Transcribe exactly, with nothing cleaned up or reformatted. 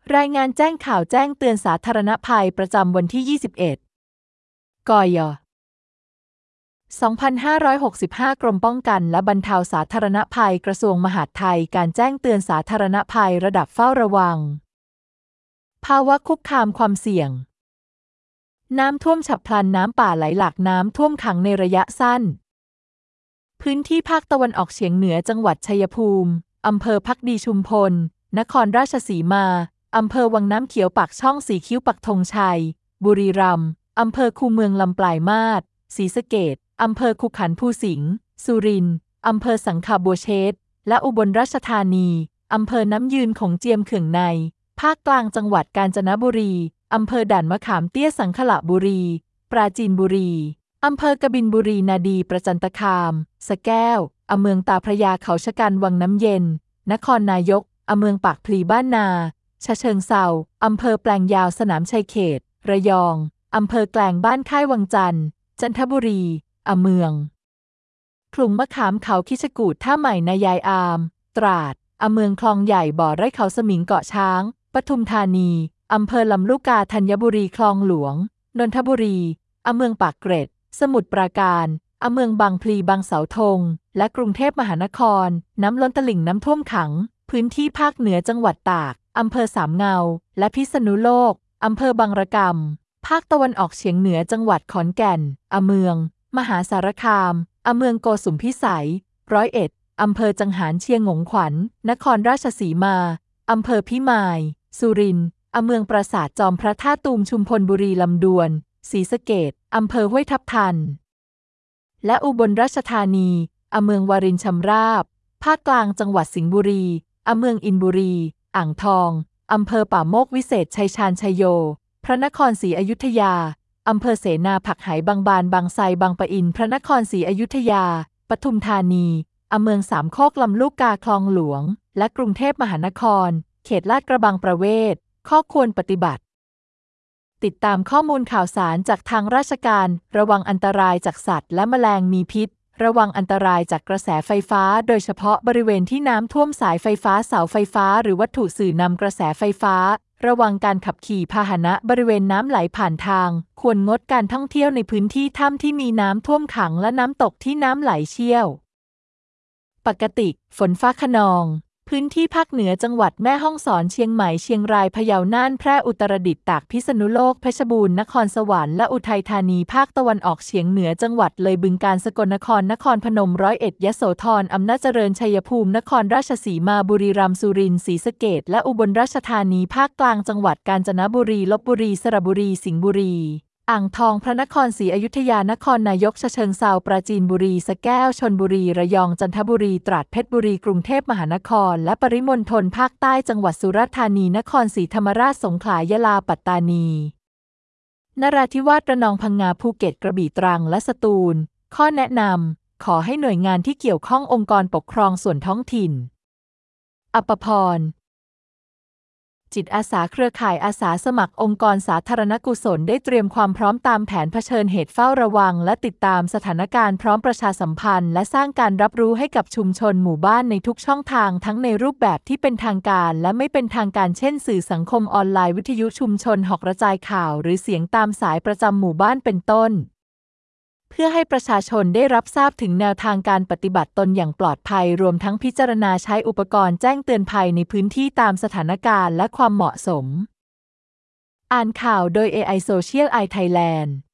รายงานแจ้งข่าวแจ้งเตือนสาธารณภัยประจำวันที่ ยี่สิบเอ็ด กย สองพันห้าร้อยหกสิบห้า กรมป้องกันและบรรเทาสาธารณภัยกระทรวงมหาดไทยการแจ้งเตือนสาธารณภัยระดับเฝ้าระวังภาวะคุกคามความเสี่ยงน้ำท่วมฉับพลันน้ำป่าไหลหลากน้ำท่วมขังในระยะสั้นพื้นที่ภาคตะวันออกเฉียงเหนือจังหวัดชัยภูมิอำเภอภักดีชุมพลนครราชสีมาอำเภอวังน้ำเขียวปากช่องสีคิ้วปักธงชัยบุรีรัมย์อำเภอคูเมืองลำปลายมาศศรีสะเกษอำเภอขุขันธ์ภูสิงห์สุรินทร์อำเภอสังขบัวเชษฐ์และอุบลราชธานีอำเภอน้ำยืนของเจียมเขื่องในภาคกลางจังหวัดกาญจนบุรีอำเภอด่านมะขามเตี้ยสังขละบุรีปราจีนบุรีอำเภอกบินบุรีนาดีประจันตคามสะแก้วอำเมืองตาพระยาเขาชะกันวังน้ำเย็นนครนายกอำเมืองปากพลีบ้านนาฉะเชิงเทราอำเภอแปลงยาวสนามชัยเขตระยองอำเภอแกลงบ้านค่ายวังจันทร์จันทบุรีอำเมืองขลุงมะขามเขาคิชกูฏท่าใหม่นายายอามตราดอำเมืองคลองใหญ่บ่อไร่เขาสมิงเกาะช้างปทุมธานีอำเภอลำลูกกาธัญบุรีคลองหลวงนนทบุรีอำเมืองปากเกร็ดสมุทรปราการอำเมืองบางพลีบางเสาธงและกรุงเทพมหานครน้ำล้นตลิ่งน้ำท่วมขังพื้นที่ภาคเหนือจังหวัดตากอำเภอสามเงาและพิษณุโลกอำเภอบางระกำภาคตะวันออกเฉียงเหนือจังหวัดขอนแก่นอำเมืองมหาสารคามอำเมืองโกสุมพิสัยร้อยเอ็ดอำเภอจังหารเชียงหงขวัญนครราชสีมาอำเภอพิมายสุรินทร์อำเมืองปราสาทจอมพระท่าตูมชุมพลบุรีลำดวนศรีสะเกษอำเภอห้วยทับทันและอุบลราชธานีอำเมืองวารินชำราบภาคกลางจังหวัดสิงห์บุรีอำเมืองอินบุรีอ่างทองอำเภอป่าโมกวิเศษชัยชาญชัยโยพระนครศรีอยุธยาอำเภอเสนาผักไหบางบานบางไทรบางปะอินพระนครศรีอยุธยาปทุมธานีอำเมืองสามโคกลำลูกกาคลองหลวงและกรุงเทพมหานครเขตลาดกระบังประเวศข้อควรปฏิบัติติดตามข้อมูลข่าวสารจากทางราชการระวังอันตรายจากสัตว์และแมลงมีพิษระวังอันตรายจากกระแสไฟฟ้าโดยเฉพาะบริเวณที่น้ำท่วมสายไฟฟ้าเสาไฟฟ้าหรือวัตถุสื่อนำกระแสไฟฟ้าระวังการขับขี่พาหนะบริเวณน้ำไหลผ่านทางควรงดการท่องเที่ยวในพื้นที่ถ้ำที่มีน้ำท่วมขังและน้ำตกที่น้ำไหลเชี่ยวปกติฝนฟ้าคะนองพื้นที่ภาคเหนือจังหวัดแม่ฮ่องสอนเชียงใหม่เชียงรายพะเยาน่านแพร่อุตรดิตถ์ตากพิษณุโลกเพชรบูรณ์นครสวรรค์และอุทัยธานีภาคตะวันออกเฉียงเหนือจังหวัดเลยบึงกาฬสกลนครนครพนมร้อยเอ็ดยโสธรอำนาจเจริญชัยภูมินครราชสีมาบุรีรัมย์สุรินทร์ศรีสะเกษและอุบลราชธานีภาคกลางจังหวัดกาญจนบุรีลพบุรีสระบุรีสิงห์บุรีอ่างทองพระนครศรีอยุธยานครนายกฉะเชิงเทราปราจีนบุรีสระแก้วชลบุรีระยองจันทบุรีตราดเพชรบุรีกรุงเทพมหานครและปริมณฑลภาคใต้จังหวัดสุราษฎร์ธานีนครศรีธรรมราชสงขลายะลาปัตตานีนราธิวาสระนองพังงาภูเก็ตกระบี่ตรังและสตูลข้อแนะนำขอให้หน่วยงานที่เกี่ยวข้ององค์กรปกครองส่วนท้องถิ่นอภพรจิตอาสาเครือข่ายอาสาสมัครองค์กรสาธารณกุศลได้เตรียมความพร้อมตามแผนเผชิญเหตุเฝ้าระวังและติดตามสถานการณ์พร้อมประชาสัมพันธ์และสร้างการรับรู้ให้กับชุมชนหมู่บ้านในทุกช่องทางทั้งในรูปแบบที่เป็นทางการและไม่เป็นทางการเช่นสื่อสังคมออนไลน์วิทยุชุมชนหอกกระจายข่าวหรือเสียงตามสายประจำหมู่บ้านเป็นต้นเพื่อให้ประชาชนได้รับทราบถึงแนวทางการปฏิบัติตนอย่างปลอดภัยรวมทั้งพิจารณาใช้อุปกรณ์แจ้งเตือนภัยในพื้นที่ตามสถานการณ์และความเหมาะสมอ่านข่าวโดย เอ ไอ Social Eye Thailand